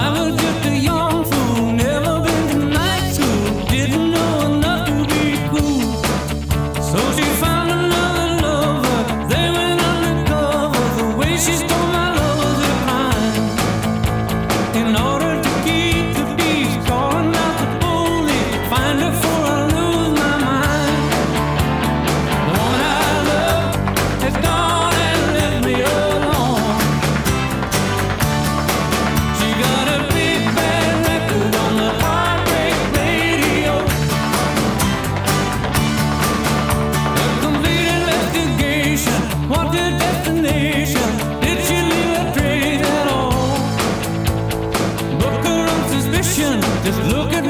was just a young fool, never been to night school, didn't know enough to be cool. So she found another lover, they went undercover. The way she stole my love was a crime. In order to keep the peace, calling out the police, find her before I lose my mind. The one I love has gone and left me alone. She got a big bad record on the heartbreak radio. A complete investigation, what's her destination? Did she leave a trace at all? Book her on suspicion, just look at